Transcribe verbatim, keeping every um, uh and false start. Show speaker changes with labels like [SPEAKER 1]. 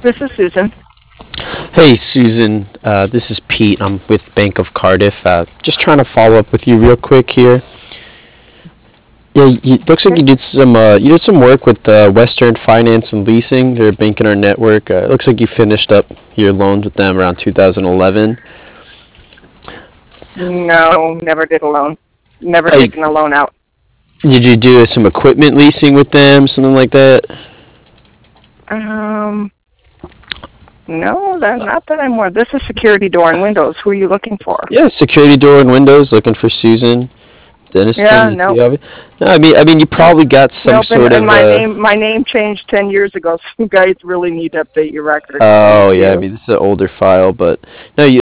[SPEAKER 1] This is Susan.
[SPEAKER 2] Hey, Susan. Uh, this is Pete. I'm with Bank of Cardiff. Uh, just trying to follow up with you real quick here. Yeah, you, looks like
[SPEAKER 1] Okay.
[SPEAKER 2] you did some uh, you did some work with uh, Western Finance and Leasing. They're a bank in our network. Uh, it looks like you finished up your loans with them around two thousand eleven.
[SPEAKER 1] No, never did a loan. Never
[SPEAKER 2] Like,
[SPEAKER 1] taken a loan out.
[SPEAKER 2] did you do some equipment leasing with them, something like that?
[SPEAKER 1] Um, no, that not that I'm aware. This is security door and windows. Who are you looking for?
[SPEAKER 2] Yeah, security door and windows. Looking for Susan
[SPEAKER 1] Yeah,
[SPEAKER 2] Denniston.
[SPEAKER 1] nope,
[SPEAKER 2] You have it? No, I mean, I mean, you
[SPEAKER 1] nope,
[SPEAKER 2] probably got some
[SPEAKER 1] nope. And,
[SPEAKER 2] sort
[SPEAKER 1] and
[SPEAKER 2] of.
[SPEAKER 1] my
[SPEAKER 2] Uh,
[SPEAKER 1] name, my name changed ten years ago. So you guys really need to update your records. Thank
[SPEAKER 2] oh yeah, I
[SPEAKER 1] you.
[SPEAKER 2] mean, this is an older file, but no, you